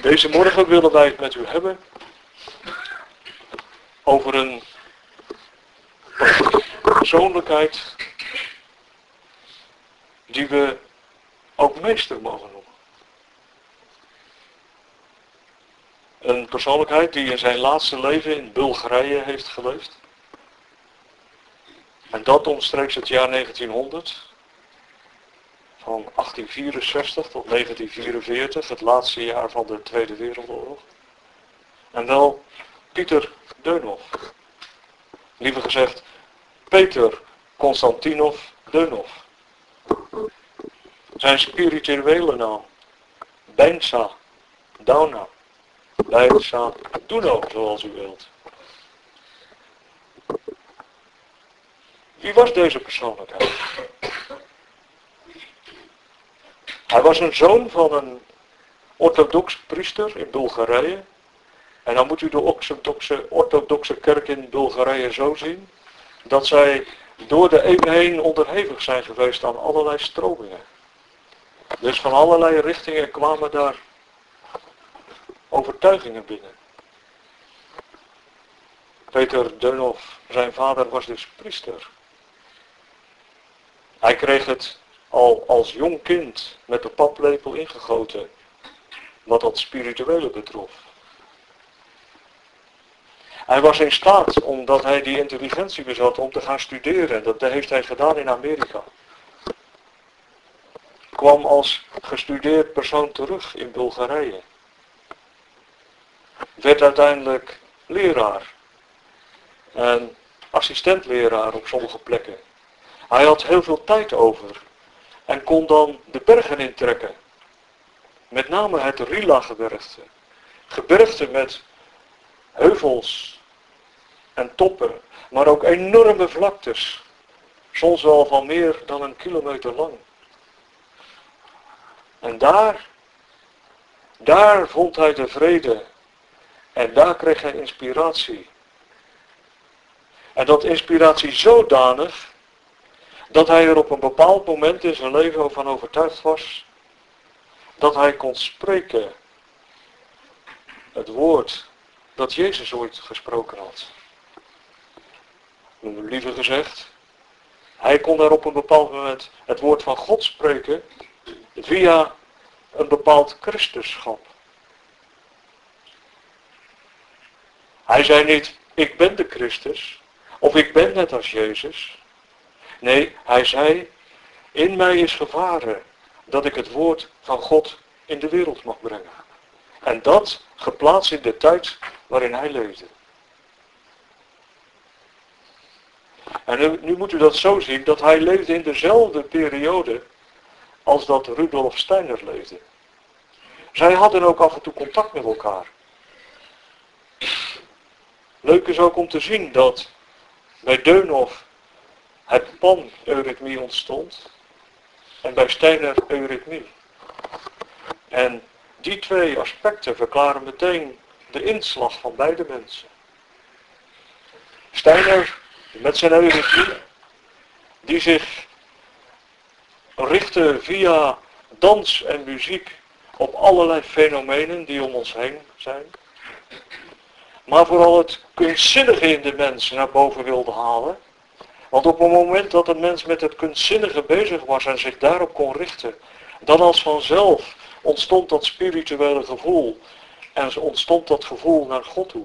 Deze morgen willen wij het met u hebben over een persoonlijkheid die we ook meester mogen noemen. Een persoonlijkheid die in zijn laatste leven in Bulgarije heeft geleefd. En dat omstreeks het jaar 1900. Van 1864 tot 1944, het laatste jaar van de Tweede Wereldoorlog. En wel Pieter Deunhoff. Liever gezegd, Peter Konstantinov Deunhoff. Zijn spirituele naam, Bensa Dauna. Bensa Duno, zoals u wilt. Wie was deze persoonlijkheid? Hij was een zoon van een orthodox priester in Bulgarije. En dan moet u de orthodoxe kerk in Bulgarije zo zien, dat zij door de eeuwen heen onderhevig zijn geweest aan allerlei stromingen. Dus van allerlei richtingen kwamen daar overtuigingen binnen. Peter Deunhoff, zijn vader, was dus priester. Hij kreeg het al als jong kind met de paplepel ingegoten, wat dat spirituele betrof. Hij was in staat, omdat hij die intelligentie bezat, om te gaan studeren. Dat heeft hij gedaan in Amerika. Kwam als gestudeerd persoon terug in Bulgarije. Werd uiteindelijk leraar. En assistentleraar op sommige plekken. Hij had heel veel tijd over. En kon dan de bergen intrekken. Met name het Rila-gebergte. Gebergte met heuvels en toppen. Maar ook enorme vlaktes. Soms wel van meer dan 1 kilometer lang. En daar vond hij de vrede. En daar kreeg hij inspiratie. En dat inspiratie zodanig dat hij er op een bepaald moment in zijn leven van overtuigd was dat hij kon spreken het woord dat Jezus ooit gesproken had. Liever gezegd, hij kon daar op een bepaald moment het woord van God spreken via een bepaald Christusschap. Hij zei niet, ik ben de Christus, of ik ben net als Jezus. Nee, hij zei, in mij is gevaren dat ik het woord van God in de wereld mag brengen. En dat geplaatst in de tijd waarin hij leefde. En nu moet u dat zo zien, dat hij leefde in dezelfde periode als dat Rudolf Steiner leefde. Zij hadden ook af en toe contact met elkaar. Leuk is ook om te zien dat bij Deunhoff het pan-eurythmie ontstond en bij Steiner eurythmie. En die twee aspecten verklaren meteen de inslag van beide mensen. Steiner met zijn eurythmie, die zich richtte via dans en muziek op allerlei fenomenen die om ons heen zijn. Maar vooral het kunstzinnige in de mens naar boven wilde halen. Want op het moment dat een mens met het kunstzinnige bezig was en zich daarop kon richten, dan als vanzelf ontstond dat spirituele gevoel en ontstond dat gevoel naar God toe.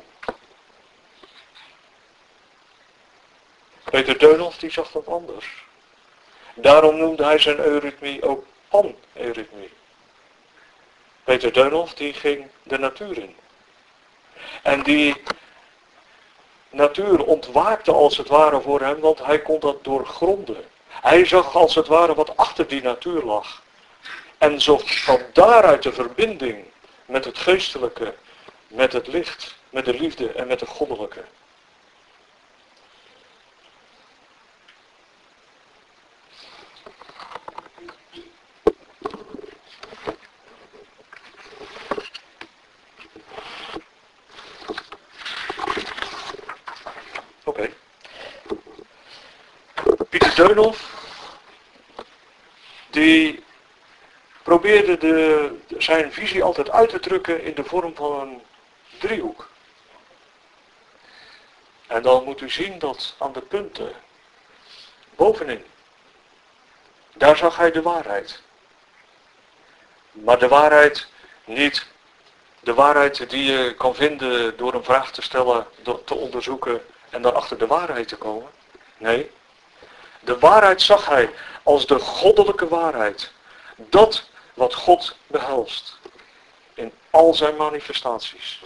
Peter Deunhoff die zag dat anders. Daarom noemde hij zijn eurythmie ook pan-eurythmie. Peter Deunhoff die ging de natuur in. En die natuur ontwaakte als het ware voor hem, want hij kon dat doorgronden. Hij zag als het ware wat achter die natuur lag. En zocht van daaruit de verbinding met het geestelijke, met het licht, met de liefde en met de goddelijke. Oké. Pieter Deunhoff, die probeerde zijn visie altijd uit te drukken in de vorm van een driehoek. En dan moet u zien dat aan de punten, bovenin, daar zag hij de waarheid. Maar de waarheid niet de waarheid die je kan vinden door een vraag te stellen, te onderzoeken en dan achter de waarheid te komen. Nee, de waarheid zag hij als de goddelijke waarheid. Dat wat God behelst in al zijn manifestaties.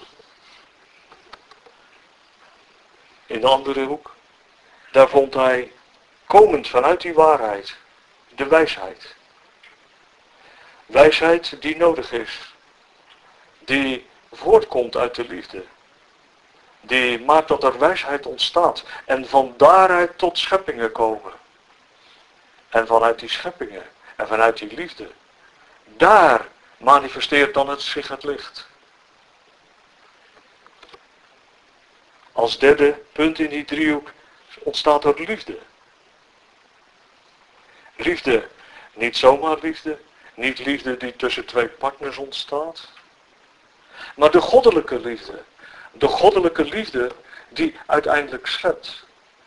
In de andere hoek, daar vond hij, komend vanuit die waarheid, de wijsheid. Wijsheid die nodig is. Die voortkomt uit de liefde. Die maakt dat er wijsheid ontstaat. En van daaruit tot scheppingen komen. En vanuit die scheppingen en vanuit die liefde. Daar manifesteert dan zich het licht. Als derde punt in die driehoek ontstaat er liefde. Liefde, niet zomaar liefde. Niet liefde die tussen twee partners ontstaat. Maar de goddelijke liefde. De goddelijke liefde die uiteindelijk schept.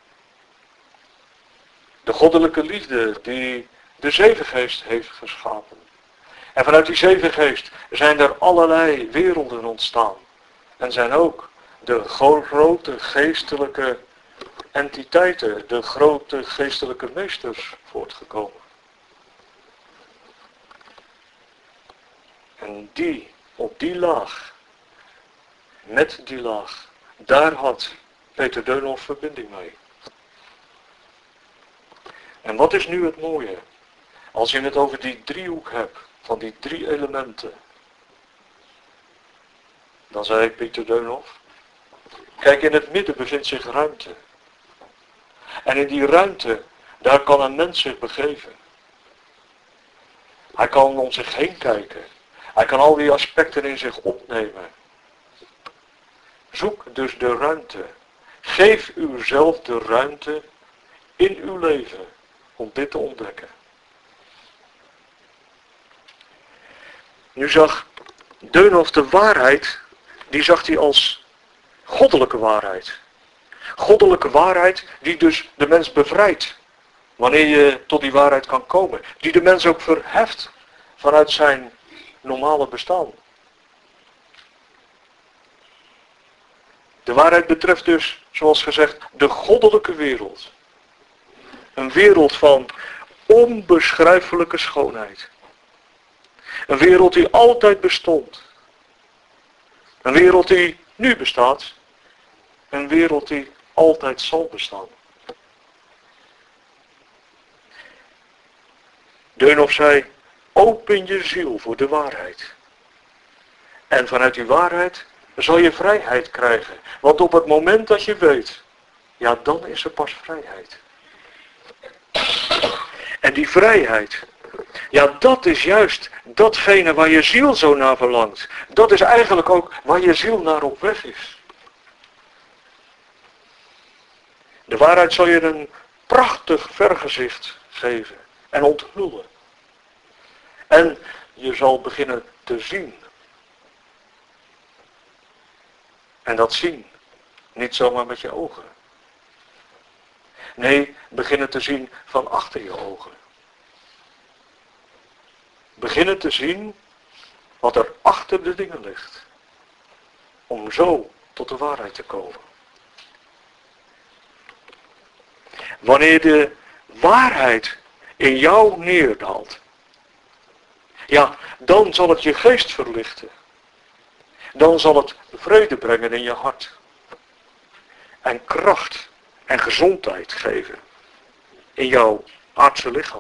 De goddelijke liefde die de zevengeest heeft geschapen. En vanuit die zevengeest zijn er allerlei werelden ontstaan. En zijn ook de grote geestelijke entiteiten, de grote geestelijke meesters voortgekomen. En op die laag, met die laag, daar had Peter Dönhoff verbinding mee. En wat is nu het mooie? Als je het over die driehoek hebt, van die drie elementen. Dan zei Peter Dönhoff, kijk, in het midden bevindt zich ruimte. En in die ruimte, daar kan een mens zich begeven. Hij kan om zich heen kijken. Hij kan al die aspecten in zich opnemen. Zoek dus de ruimte. Geef uzelf de ruimte in uw leven om dit te ontdekken. Nu zag Dönhoff de waarheid, die zag hij als goddelijke waarheid. Goddelijke waarheid die dus de mens bevrijdt. Wanneer je tot die waarheid kan komen. Die de mens ook verheft vanuit zijn normale bestaan. De waarheid betreft dus, zoals gezegd, de goddelijke wereld. Een wereld van onbeschrijfelijke schoonheid. Een wereld die altijd bestond. Een wereld die nu bestaat. Een wereld die altijd zal bestaan. Dönhoff zei, open je ziel voor de waarheid. En vanuit die waarheid zal je vrijheid krijgen. Want op het moment dat je weet, ja, dan is er pas vrijheid. En die vrijheid, ja, dat is juist datgene waar je ziel zo naar verlangt. Dat is eigenlijk ook waar je ziel naar op weg is. De waarheid zal je een prachtig vergezicht geven en onthullen. En je zal beginnen te zien. En dat zien, niet zomaar met je ogen. Nee, beginnen te zien van achter je ogen. Beginnen te zien wat er achter de dingen ligt. Om zo tot de waarheid te komen. Wanneer de waarheid in jou neerdaalt. Ja, dan zal het je geest verlichten. Dan zal het vrede brengen in je hart. En kracht en gezondheid geven. In jouw aardse lichaam.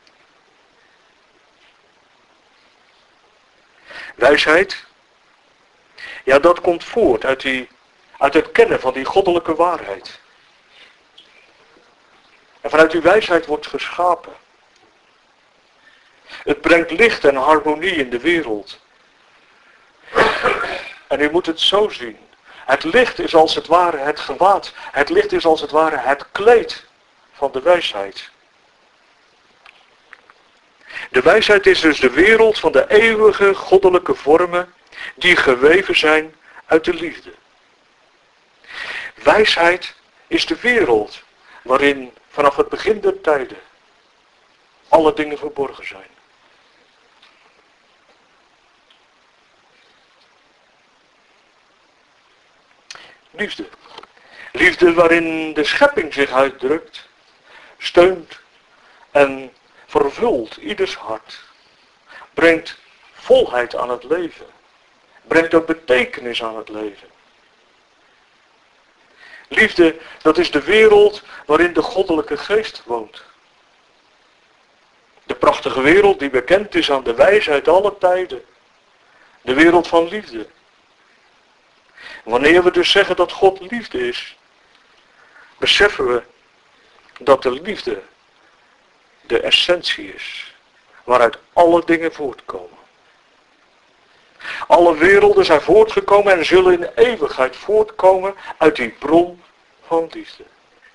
Wijsheid. Ja, dat komt voort uit het kennen van die goddelijke waarheid. En vanuit die wijsheid wordt geschapen. Het brengt licht en harmonie in de wereld. En u moet het zo zien. Het licht is als het ware het gewaad. Het licht is als het ware het kleed van de wijsheid. De wijsheid is dus de wereld van de eeuwige goddelijke vormen die geweven zijn uit de liefde. Wijsheid is de wereld waarin vanaf het begin der tijden alle dingen verborgen zijn. Liefde. Liefde waarin de schepping zich uitdrukt, steunt en vervult ieders hart. Brengt volheid aan het leven. Brengt ook betekenis aan het leven. Liefde, dat is de wereld waarin de goddelijke geest woont. De prachtige wereld die bekend is aan de wijsheid alle tijden. De wereld van liefde. Wanneer we dus zeggen dat God liefde is, beseffen we dat de liefde de essentie is, waaruit alle dingen voortkomen. Alle werelden zijn voortgekomen en zullen in eeuwigheid voortkomen uit die bron van liefde.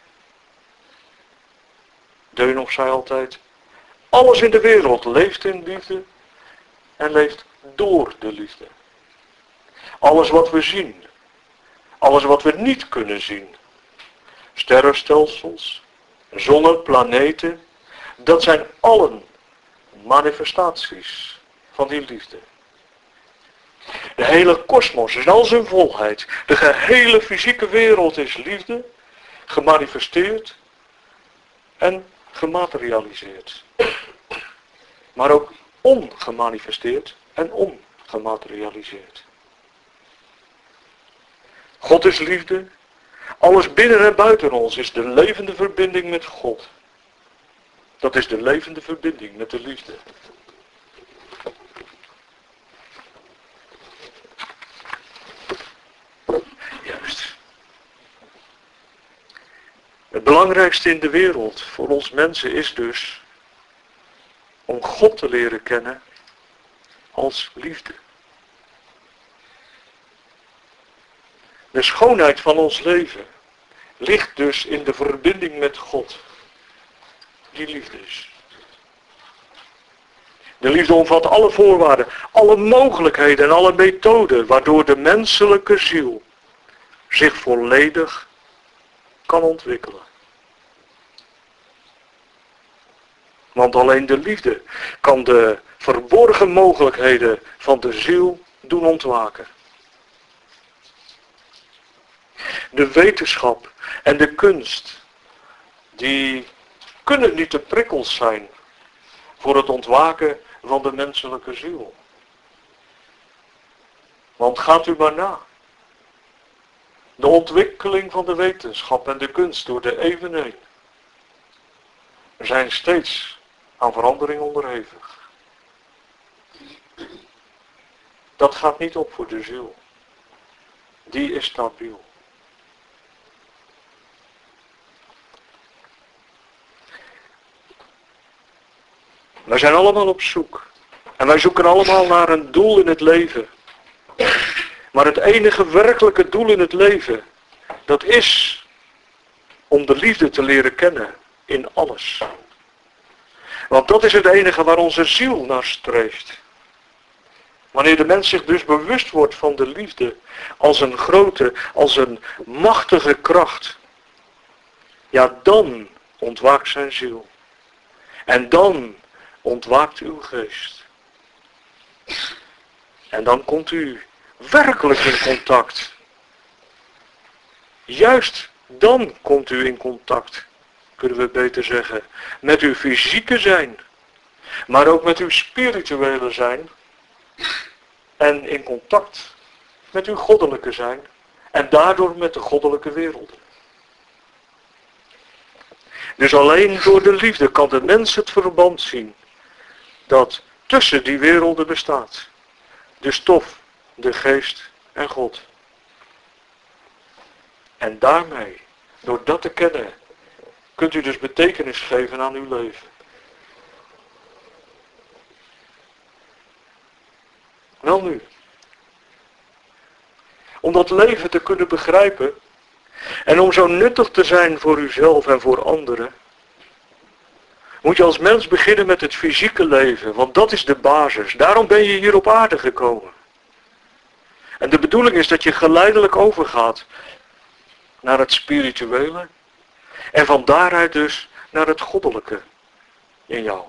Deunoch zei altijd, alles in de wereld leeft in liefde en leeft door de liefde. Alles wat we zien, alles wat we niet kunnen zien, sterrenstelsels, zonnen, planeten, dat zijn allen manifestaties van die liefde. De hele kosmos in al zijn volheid, de gehele fysieke wereld is liefde, gemanifesteerd en gematerialiseerd. Maar ook ongemanifesteerd en ongematerialiseerd. God is liefde. Alles binnen en buiten ons is de levende verbinding met God. Dat is de levende verbinding met de liefde. Juist. Het belangrijkste in de wereld voor ons mensen is dus om God te leren kennen als liefde. De schoonheid van ons leven ligt dus in de verbinding met God, die liefde is. De liefde omvat alle voorwaarden, alle mogelijkheden en alle methoden waardoor de menselijke ziel zich volledig kan ontwikkelen. Want alleen de liefde kan de verborgen mogelijkheden van de ziel doen ontwaken. De wetenschap en de kunst, die kunnen niet de prikkels zijn voor het ontwaken van de menselijke ziel. Want gaat u maar na. De ontwikkeling van de wetenschap en de kunst door de eeuwen heen zijn steeds aan verandering onderhevig. Dat gaat niet op voor de ziel. Die is stabiel. Wij zijn allemaal op zoek. En wij zoeken allemaal naar een doel in het leven. Maar het enige werkelijke doel in het leven, dat is om de liefde te leren kennen in alles. Want dat is het enige waar onze ziel naar streeft. Wanneer de mens zich dus bewust wordt van de liefde als een grote, als een machtige kracht, ja, dan ontwaakt zijn ziel. En dan ontwaakt uw geest. En dan komt u werkelijk in contact. Juist dan komt u in contact, kunnen we beter zeggen, met uw fysieke zijn, maar ook met uw spirituele zijn en in contact met uw goddelijke zijn en daardoor met de goddelijke werelden. Dus alleen door de liefde kan de mens het verband zien dat tussen die werelden bestaat. De stof, de geest en God. En daarmee, door dat te kennen, kunt u dus betekenis geven aan uw leven. Wel nu. Om dat leven te kunnen begrijpen en om zo nuttig te zijn voor uzelf en voor anderen, moet je als mens beginnen met het fysieke leven, want dat is de basis. Daarom ben je hier op aarde gekomen. En de bedoeling is dat je geleidelijk overgaat naar het spirituele en van daaruit dus naar het goddelijke in jou.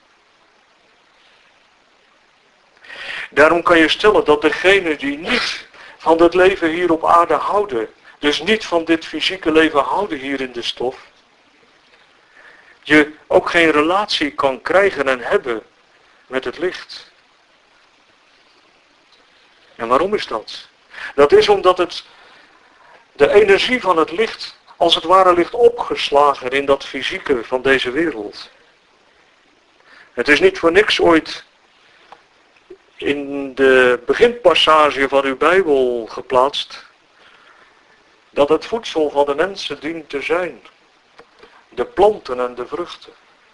Daarom kan je stellen dat degenen die niet van het leven hier op aarde houden, dus niet van dit fysieke leven houden hier in de stof, je ook geen relatie kan krijgen en hebben met het licht. En waarom is dat? Dat is omdat de energie van het licht als het ware ligt opgeslagen in dat fysieke van deze wereld. Het is niet voor niks ooit in de beginpassage van uw Bijbel geplaatst dat het voedsel van de mensen dient te zijn. De planten en de vruchten.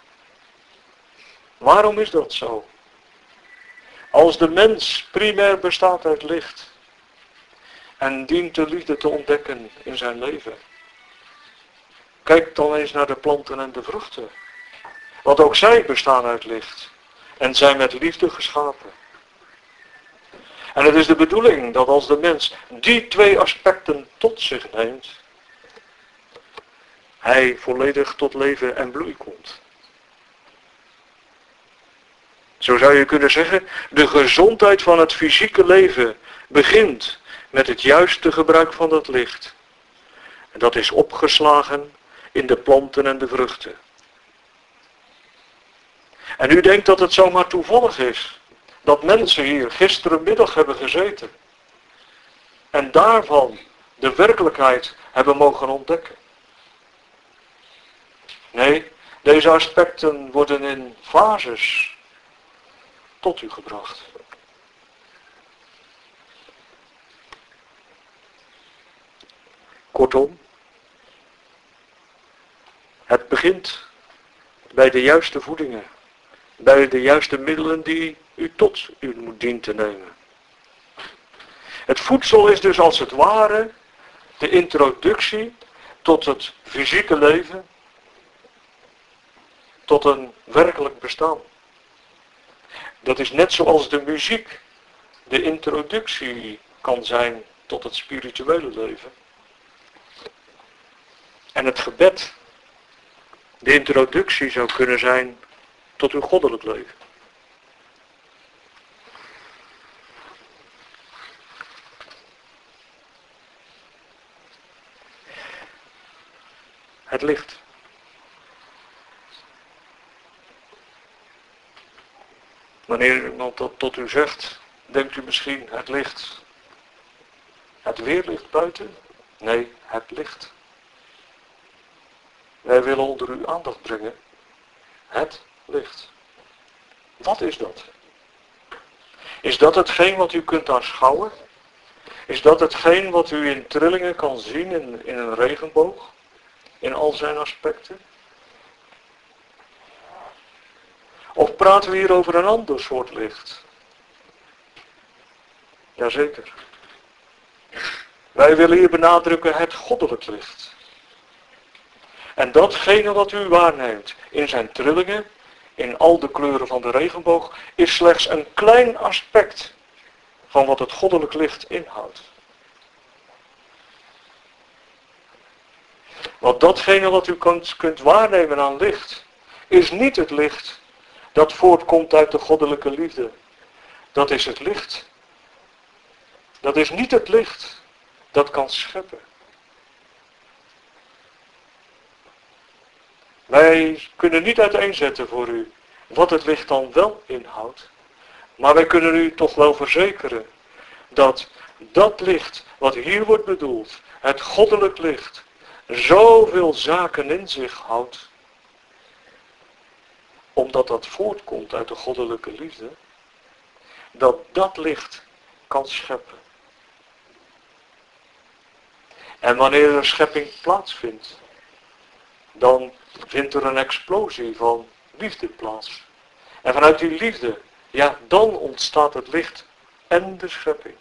Waarom is dat zo? Als de mens primair bestaat uit licht en dient de liefde te ontdekken in zijn leven. Kijk dan eens naar de planten en de vruchten. Want ook zij bestaan uit licht en zijn met liefde geschapen. En het is de bedoeling dat als de mens die twee aspecten tot zich neemt, hij volledig tot leven en bloei komt. Zo zou je kunnen zeggen, de gezondheid van het fysieke leven begint met het juiste gebruik van dat licht. En dat is opgeslagen in de planten en de vruchten. En u denkt dat het zomaar toevallig is dat mensen hier gisterenmiddag hebben gezeten en daarvan de werkelijkheid hebben mogen ontdekken. Nee, deze aspecten worden in fases tot u gebracht. Kortom, het begint bij de juiste voedingen, bij de juiste middelen die u tot u moet dienen te nemen. Het voedsel is dus als het ware de introductie tot het fysieke leven, tot een werkelijk bestaan. Dat is net zoals de muziek de introductie kan zijn tot het spirituele leven. En het gebed de introductie zou kunnen zijn tot uw goddelijk leven. Het licht. Wanneer iemand dat tot u zegt, denkt u misschien het licht. Het weerlicht buiten? Nee, het licht. Wij willen onder uw aandacht brengen het licht. Wat is dat? Is dat hetgeen wat u kunt aanschouwen? Is dat hetgeen wat u in trillingen kan zien in een regenboog? In al zijn aspecten? Of praten we hier over een ander soort licht? Jazeker. Wij willen hier benadrukken het goddelijk licht. En datgene wat u waarneemt in zijn trillingen, in al de kleuren van de regenboog, is slechts een klein aspect van wat het goddelijk licht inhoudt. Want datgene wat u kunt waarnemen aan licht, is niet het licht dat voortkomt uit de goddelijke liefde. Dat is het licht. Dat is niet het licht dat kan scheppen. Wij kunnen niet uiteenzetten voor u wat het licht dan wel inhoudt. Maar wij kunnen u toch wel verzekeren dat dat licht wat hier wordt bedoeld, het goddelijk licht, zoveel zaken in zich houdt. Omdat dat voortkomt uit de goddelijke liefde, dat dat licht kan scheppen. En wanneer er schepping plaatsvindt, dan vindt er een explosie van liefde plaats. En vanuit die liefde, ja, dan ontstaat het licht en de schepping.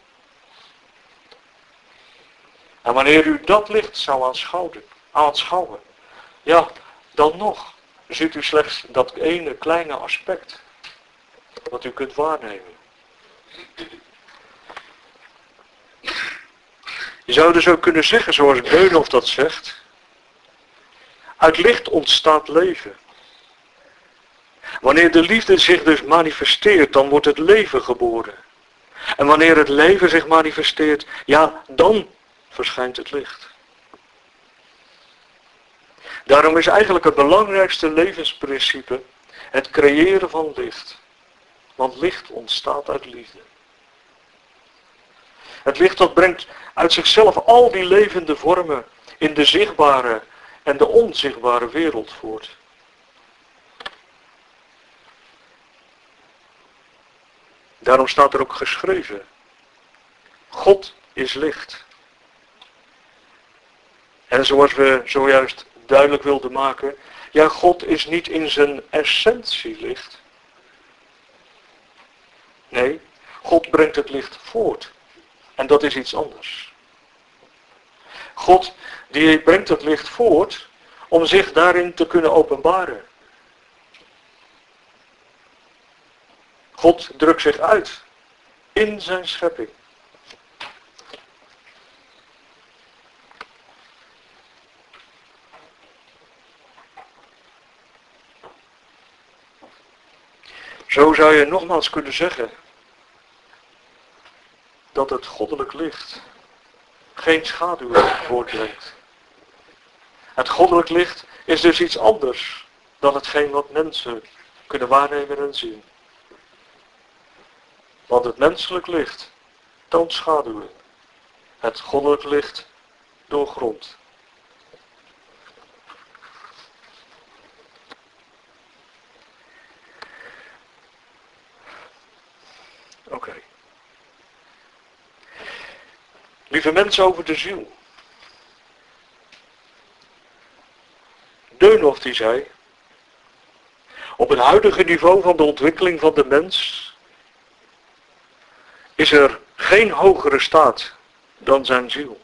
En wanneer u dat licht zou aanschouwen, ja, dan nog, ziet u slechts dat ene kleine aspect wat u kunt waarnemen. Je zou dus ook kunnen zeggen, zoals Beunhof dat zegt, uit licht ontstaat leven. Wanneer de liefde zich dus manifesteert, dan wordt het leven geboren. En wanneer het leven zich manifesteert, ja, dan verschijnt het licht. Daarom is eigenlijk het belangrijkste levensprincipe het creëren van licht. Want licht ontstaat uit liefde. Het licht dat brengt uit zichzelf al die levende vormen in de zichtbare en de onzichtbare wereld voort. Daarom staat er ook geschreven, God is licht. En zoals we zojuist duidelijk wilden maken, ja, God is niet in zijn essentie licht. Nee, God brengt het licht voort. En dat is iets anders. God die brengt het licht voort om zich daarin te kunnen openbaren. God drukt zich uit in zijn schepping. Zo zou je nogmaals kunnen zeggen dat het goddelijk licht geen schaduw voortbrengt. Het goddelijk licht is dus iets anders dan hetgeen wat mensen kunnen waarnemen en zien. Want het menselijk licht toont schaduwen. Het goddelijk licht doorgrondt. Oké. Lieve mensen, over de ziel. Beunhof die zei, op het huidige niveau van de ontwikkeling van de mens is er geen hogere staat dan zijn ziel.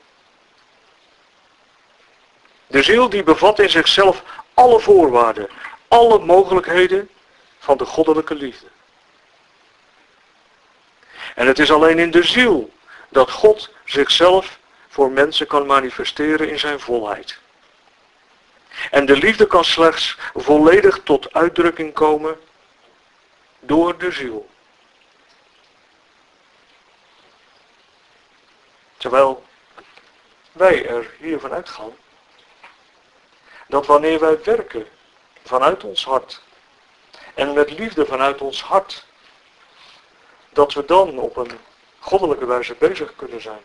De ziel die bevat in zichzelf alle voorwaarden, alle mogelijkheden van de goddelijke liefde. En het is alleen in de ziel dat God zichzelf voor mensen kan manifesteren in zijn volheid. En de liefde kan slechts volledig tot uitdrukking komen door de ziel. Terwijl wij er hiervan uitgaan dat wanneer wij werken vanuit ons hart en met liefde vanuit ons hart, dat we dan op een goddelijke wijze bezig kunnen zijn.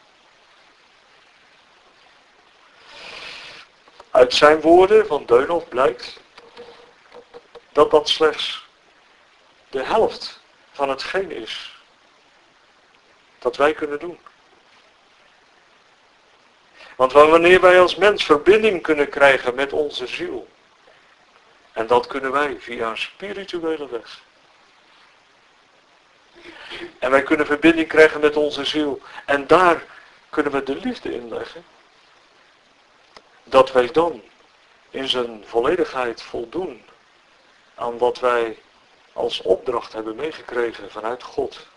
Uit zijn woorden van Beunhof blijkt dat dat slechts de helft van hetgeen is dat wij kunnen doen. Want wanneer wij als mens verbinding kunnen krijgen met onze ziel, en dat kunnen wij via een spirituele weg. En wij kunnen verbinding krijgen met onze ziel, en daar kunnen we de liefde in leggen. Dat wij dan in zijn volledigheid voldoen aan wat wij als opdracht hebben meegekregen vanuit God.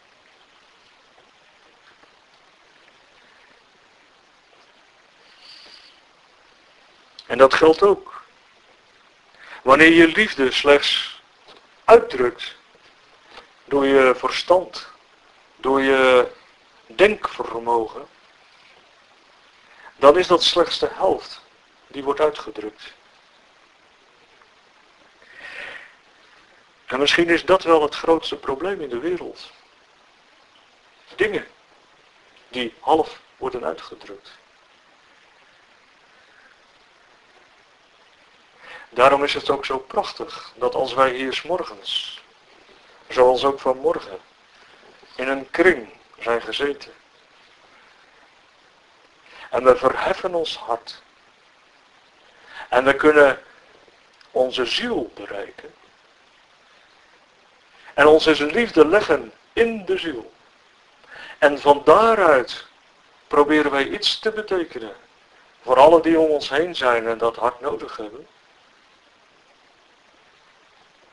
En dat geldt ook. Wanneer je liefde slechts uitdrukt door je verstand, door je denkvermogen, dan is dat slechts de helft die wordt uitgedrukt. En misschien is dat wel het grootste probleem in de wereld. Dingen die half worden uitgedrukt. Daarom is het ook zo prachtig dat als wij hier 's morgens, zoals ook vanmorgen, in een kring zijn gezeten. En we verheffen ons hart. En we kunnen onze ziel bereiken. En onze liefde leggen in de ziel. En van daaruit proberen wij iets te betekenen voor allen die om ons heen zijn en dat hard nodig hebben.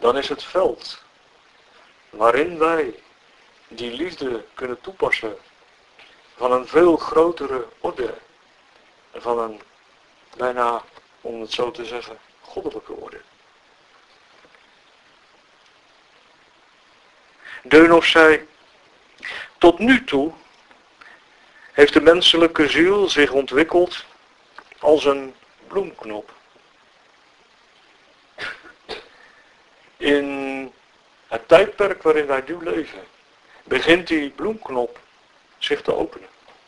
dan is het veld waarin wij die liefde kunnen toepassen van een veel grotere orde. Van een bijna, om het zo te zeggen, goddelijke orde. Dönhoff zei, tot nu toe heeft de menselijke ziel zich ontwikkeld als een bloemknop. In het tijdperk waarin wij nu leven, begint die bloemknop zich te openen.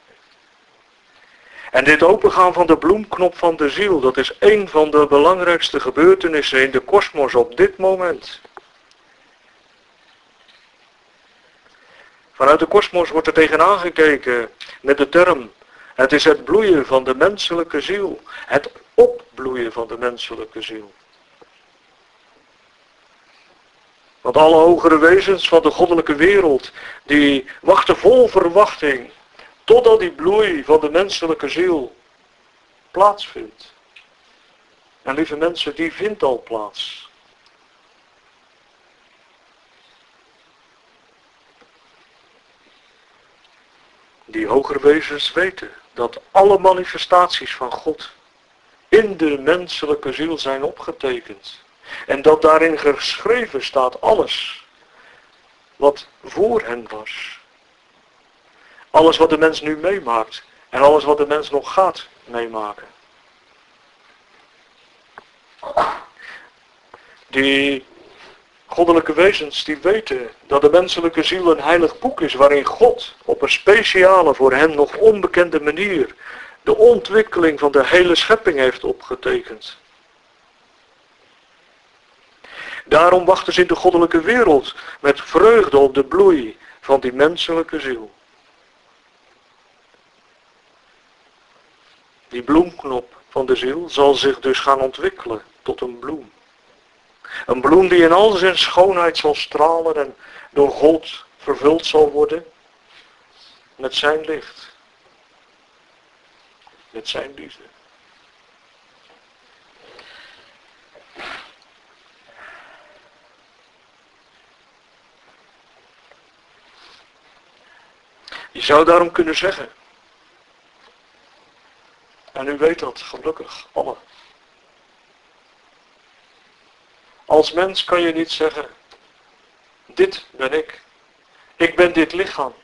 En dit opengaan van de bloemknop van de ziel, dat is een van de belangrijkste gebeurtenissen in de kosmos op dit moment. Vanuit de kosmos wordt er tegenaan gekeken met de term, het is het bloeien van de menselijke ziel, het opbloeien van de menselijke ziel. Want alle hogere wezens van de goddelijke wereld, die wachten vol verwachting totdat die bloei van de menselijke ziel plaatsvindt. En lieve mensen, die vindt al plaats. Die hogere wezens weten dat alle manifestaties van God in de menselijke ziel zijn opgetekend. En dat daarin geschreven staat alles wat voor hen was. Alles wat de mens nu meemaakt en alles wat de mens nog gaat meemaken. Die goddelijke wezens die weten dat de menselijke ziel een heilig boek is waarin God op een speciale, voor hen nog onbekende manier de ontwikkeling van de hele schepping heeft opgetekend. Daarom wachten ze in de goddelijke wereld met vreugde op de bloei van die menselijke ziel. Die bloemknop van de ziel zal zich dus gaan ontwikkelen tot een bloem. Een bloem die in al zijn schoonheid zal stralen en door God vervuld zal worden met zijn licht. Met zijn liefde. Je zou daarom kunnen zeggen, en u weet dat gelukkig alle. Als mens kan je niet zeggen, dit ben ik ben dit lichaam.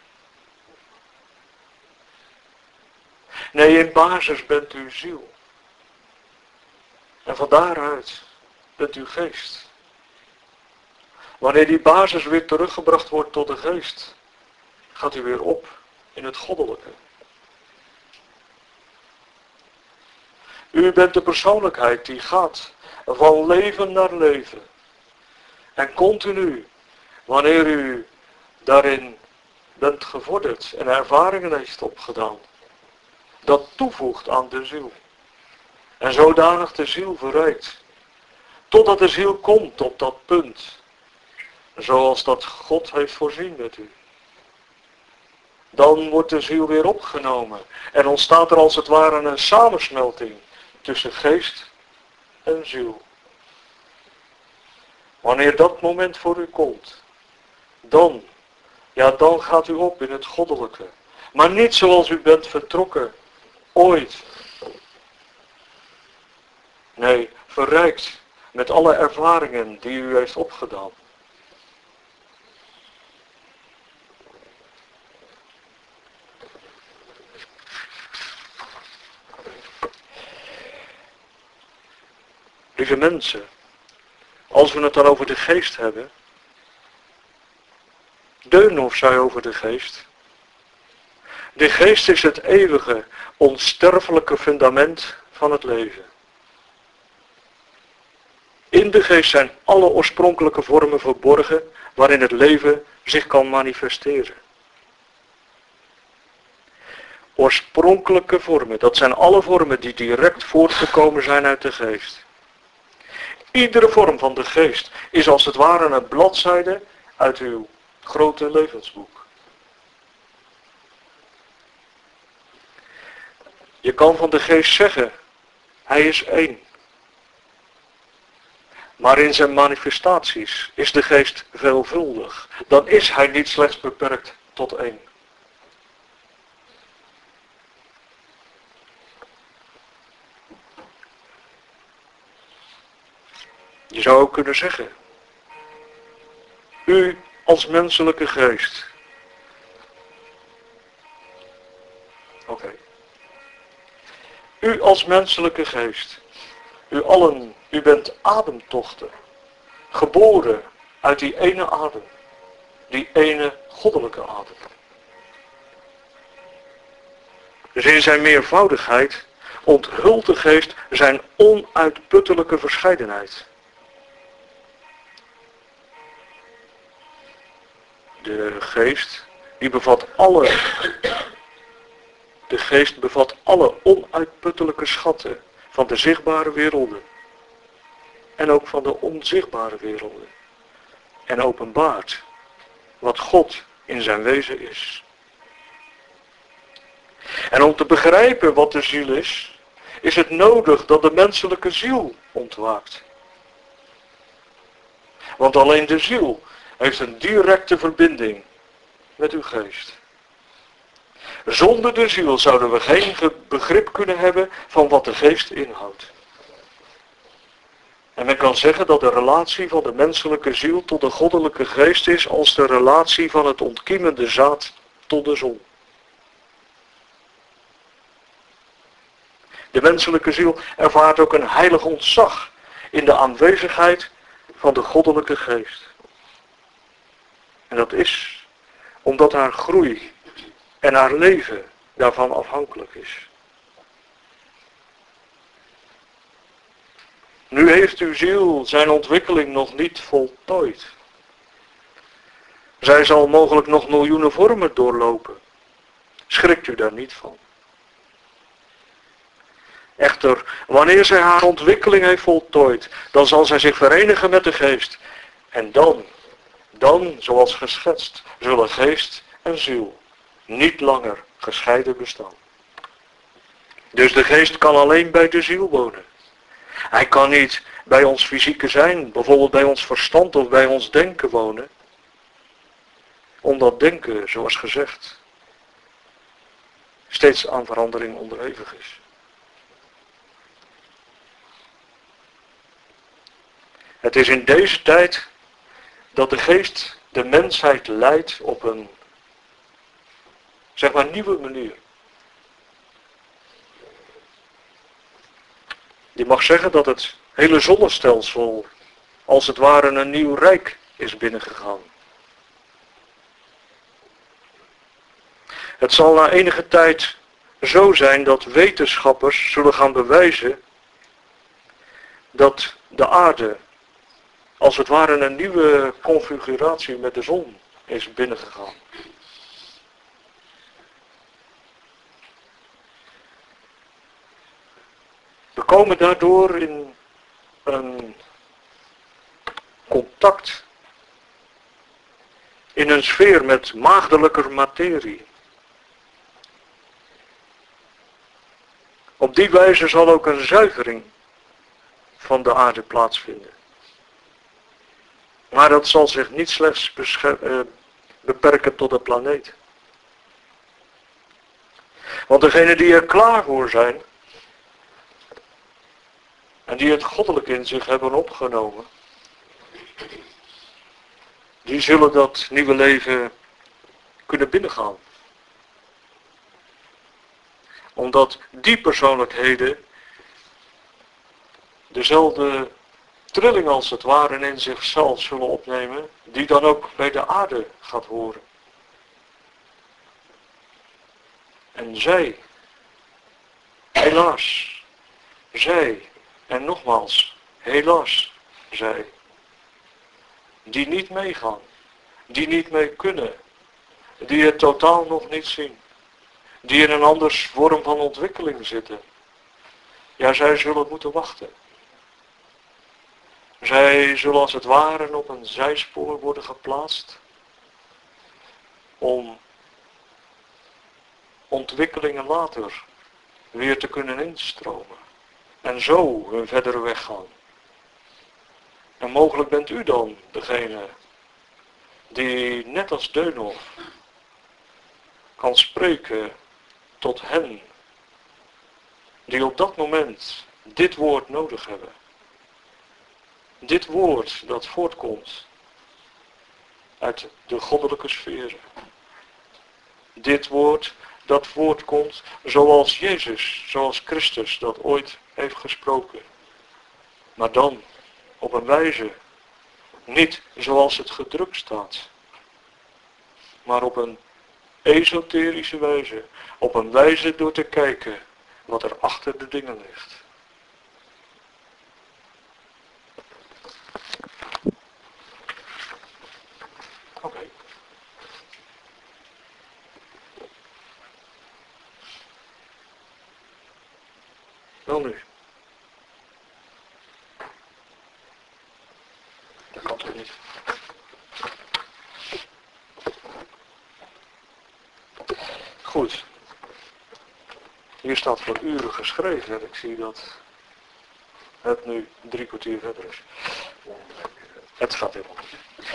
Nee, in basis bent u ziel. En van daaruit bent u geest. Wanneer die basis weer teruggebracht wordt tot de geest, gaat u weer op in het goddelijke. U bent de persoonlijkheid die gaat van leven naar leven. En continu, wanneer u daarin bent gevorderd en ervaringen heeft opgedaan, dat toevoegt aan de ziel. En zodanig de ziel verrijkt. Totdat de ziel komt op dat punt. Zoals dat God heeft voorzien met u. Dan wordt de ziel weer opgenomen. En ontstaat er als het ware een samensmelting tussen geest en ziel. Wanneer dat moment voor u komt, dan gaat u op in het goddelijke. Maar niet zoals u bent vertrokken, ooit. Nee, verrijkt met alle ervaringen die u heeft opgedaan. Lieve mensen, als we het dan over de geest hebben, Dönhoff zei over de geest. De geest is het eeuwige, onsterfelijke fundament van het leven. In de geest zijn alle oorspronkelijke vormen verborgen waarin het leven zich kan manifesteren. Oorspronkelijke vormen, dat zijn alle vormen die direct voortgekomen zijn uit de geest. Iedere vorm van de geest is als het ware een bladzijde uit uw grote levensboek. Je kan van de geest zeggen, hij is één. Maar in zijn manifestaties is de geest veelvuldig. Dan is hij niet slechts beperkt tot één. Je zou ook kunnen zeggen, u als menselijke geest. Oké. U als menselijke geest. U allen, u bent ademtochten. Geboren uit die ene adem. Die ene goddelijke adem. Dus in zijn meervoudigheid onthult de geest zijn onuitputtelijke verscheidenheid. De geest bevat alle onuitputtelijke schatten van de zichtbare werelden. En ook van de onzichtbare werelden. En openbaart wat God in zijn wezen is. En om te begrijpen wat de ziel is het nodig dat de menselijke ziel ontwaakt. Want alleen de ziel heeft een directe verbinding met uw geest. Zonder de ziel zouden we geen begrip kunnen hebben van wat de geest inhoudt. En men kan zeggen dat de relatie van de menselijke ziel tot de goddelijke geest is als de relatie van het ontkiemende zaad tot de zon. De menselijke ziel ervaart ook een heilig ontzag in de aanwezigheid van de goddelijke geest. En dat is omdat haar groei en haar leven daarvan afhankelijk is. Nu heeft uw ziel zijn ontwikkeling nog niet voltooid. Zij zal mogelijk nog miljoenen vormen doorlopen. Schrikt u daar niet van. Echter, wanneer zij haar ontwikkeling heeft voltooid, dan zal zij zich verenigen met de geest. En dan, zoals geschetst, zullen geest en ziel niet langer gescheiden bestaan. Dus de geest kan alleen bij de ziel wonen. Hij kan niet bij ons fysieke zijn, bijvoorbeeld bij ons verstand of bij ons denken wonen. Omdat denken, zoals gezegd, steeds aan verandering onderhevig is. Het is in deze tijd dat de geest de mensheid leidt op een, zeg maar, nieuwe manier. Je mag zeggen dat het hele zonnestelsel als het ware een nieuw rijk is binnengegaan. Het zal na enige tijd zo zijn dat wetenschappers zullen gaan bewijzen dat de aarde als het ware een nieuwe configuratie met de zon is binnengegaan. We komen daardoor in een contact, in een sfeer met maagdelijker materie. Op die wijze zal ook een zuivering van de aarde plaatsvinden. Maar dat zal zich niet slechts beperken tot de planeet. Want degenen die er klaar voor zijn, en die het goddelijk in zich hebben opgenomen, die zullen dat nieuwe leven kunnen binnengaan. Omdat die persoonlijkheden dezelfde trilling als het ware in zichzelf zullen opnemen, die dan ook bij de aarde gaat horen. En zij, helaas, zij, en nogmaals, helaas, zij, die niet meegaan, die niet mee kunnen, die het totaal nog niet zien, die in een andere vorm van ontwikkeling zitten, ja, zij zullen moeten wachten. Zij zullen als het ware op een zijspoor worden geplaatst om ontwikkelingen later weer te kunnen instromen. En zo hun verdere weg gaan. En mogelijk bent u dan degene die net als Deunhof kan spreken tot hen die op dat moment dit woord nodig hebben. Dit woord dat voortkomt uit de goddelijke sfeer. Dit woord dat voortkomt zoals Jezus, zoals Christus dat ooit heeft gesproken. Maar dan op een wijze, niet zoals het gedrukt staat, maar op een esoterische wijze. Op een wijze door te kijken wat er achter de dingen ligt. Oké. Wel nu. Dat kan toch niet. Goed. Hier staat voor uren geschreven. Ik zie dat het nu 3 kwartier verder is. Het gaat helemaal niet.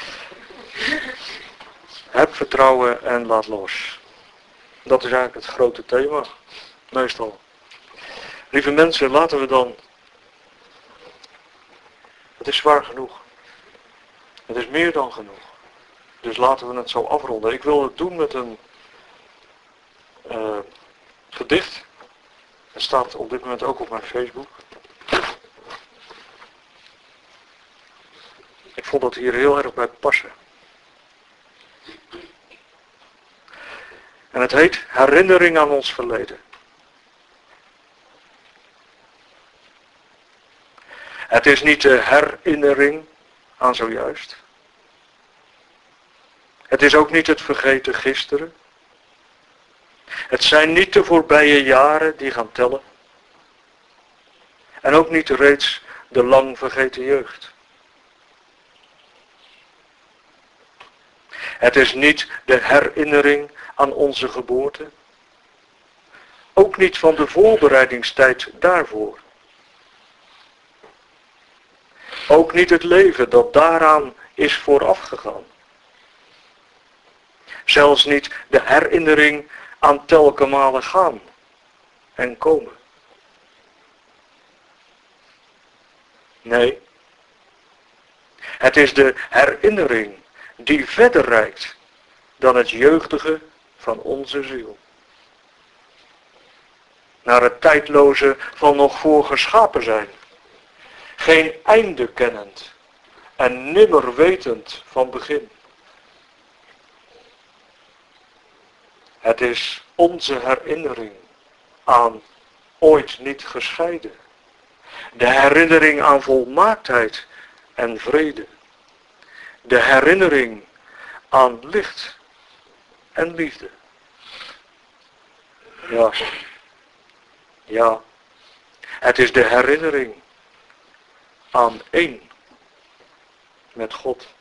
Heb vertrouwen en laat los. Dat is eigenlijk het grote thema. Meestal. Lieve mensen, laten we dan. Het is zwaar genoeg. Het is meer dan genoeg. Dus laten we het zo afronden. Ik wil het doen met een gedicht. Het staat op dit moment ook op mijn Facebook. Ik vond dat hier heel erg bij passen. En het heet Herinnering aan ons verleden. Het is niet de herinnering aan zojuist. Het is ook niet het vergeten gisteren. Het zijn niet de voorbije jaren die gaan tellen. En ook niet reeds de lang vergeten jeugd. Het is niet de herinnering aan onze geboorte. Ook niet van de voorbereidingstijd daarvoor. Ook niet het leven dat daaraan is voorafgegaan. Zelfs niet de herinnering aan telke malen gaan en komen. Nee, het is de herinnering die verder reikt dan het jeugdige van onze ziel. Naar het tijdloze van nog voor geschapen zijn. Geen einde kennend en nimmer wetend van begin. Het is onze herinnering aan ooit niet gescheiden. De herinnering aan volmaaktheid en vrede. De herinnering aan licht en liefde. Ja, het is de herinnering aan één met God.